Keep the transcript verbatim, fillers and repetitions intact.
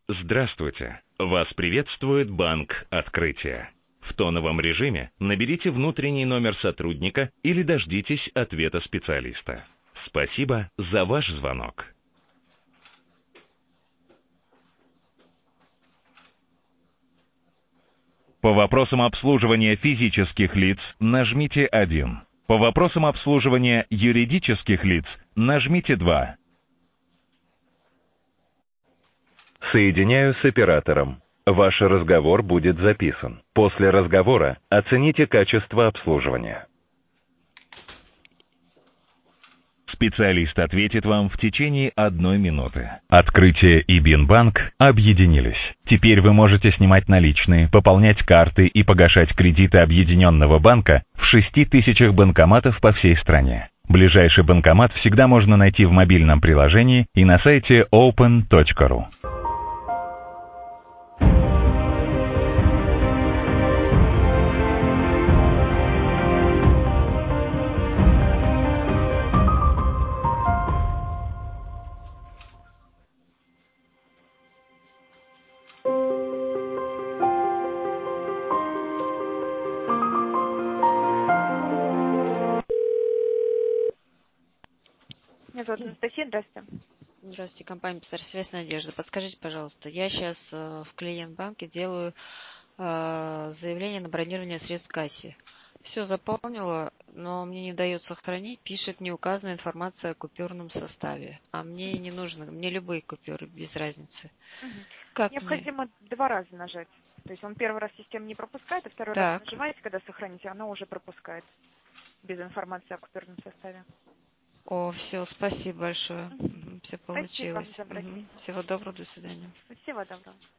Здравствуйте! Вас приветствует Банк Открытие. В тоновом режиме наберите внутренний номер сотрудника или дождитесь ответа специалиста. Спасибо за ваш звонок. По вопросам обслуживания физических лиц нажмите один. По вопросам обслуживания юридических лиц нажмите два. Соединяю с оператором. Ваш разговор будет записан. После разговора оцените качество обслуживания. Специалист ответит вам в течение одной минуты. Открытие и Бинбанк объединились. Теперь вы можете снимать наличные, пополнять карты и погашать кредиты Объединенного банка в шести тысячах банкоматов по всей стране. Ближайший банкомат всегда можно найти в мобильном приложении и на сайте open точка ru. Меня зовут Анастасия, здравствуйте. Здравствуйте, компания «Связь Надежда». Подскажите, пожалуйста, я сейчас э, в клиент-банке делаю э, заявление на бронирование средств в кассе. Все заполнила, но мне не дает сохранить, пишет не указана информация о купюрном составе. А мне не нужно, мне любые купюры, без разницы. Угу. Как Необходимо мне? два раза нажать. То есть он первый раз система не пропускает, а второй Так. раз нажимаете, когда сохраните, оно уже пропускает без информации о купюрном составе. О, все, спасибо большое. Угу. Все Спасибо получилось. за обращение. Всего доброго, до свидания. Всего доброго.